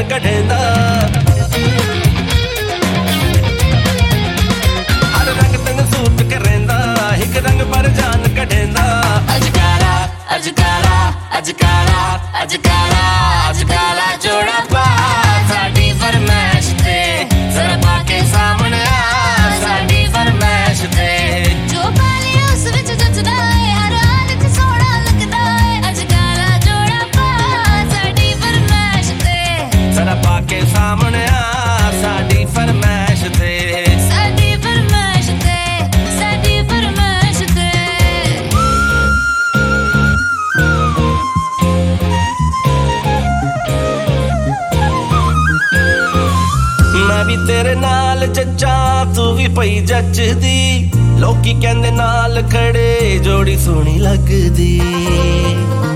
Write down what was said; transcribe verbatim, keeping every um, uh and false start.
कढेंदा हर रंग तंग सूट करेंदा एक रंग पर जान कढेंदा अज काला अज काला अज काला अज काला अज काला जोड़ा पा साडी फरमाइश ते जरा पाके सामने आ साडी फरमाइश ते जो पाले उस विच जचदा है हर हाल च सोहना लगदा है अज काला जोड़ा पा साडी फरमाइश ते जरा पाके सामने आ साडी फरमाइश ते साडी फरमाइश ते साडी फरमाइश ते मैं भी तेरे नाल जच्चा तू भी पई जचदी लोकी कहंदे नाल खड़े जोड़ी सोहनी लगदी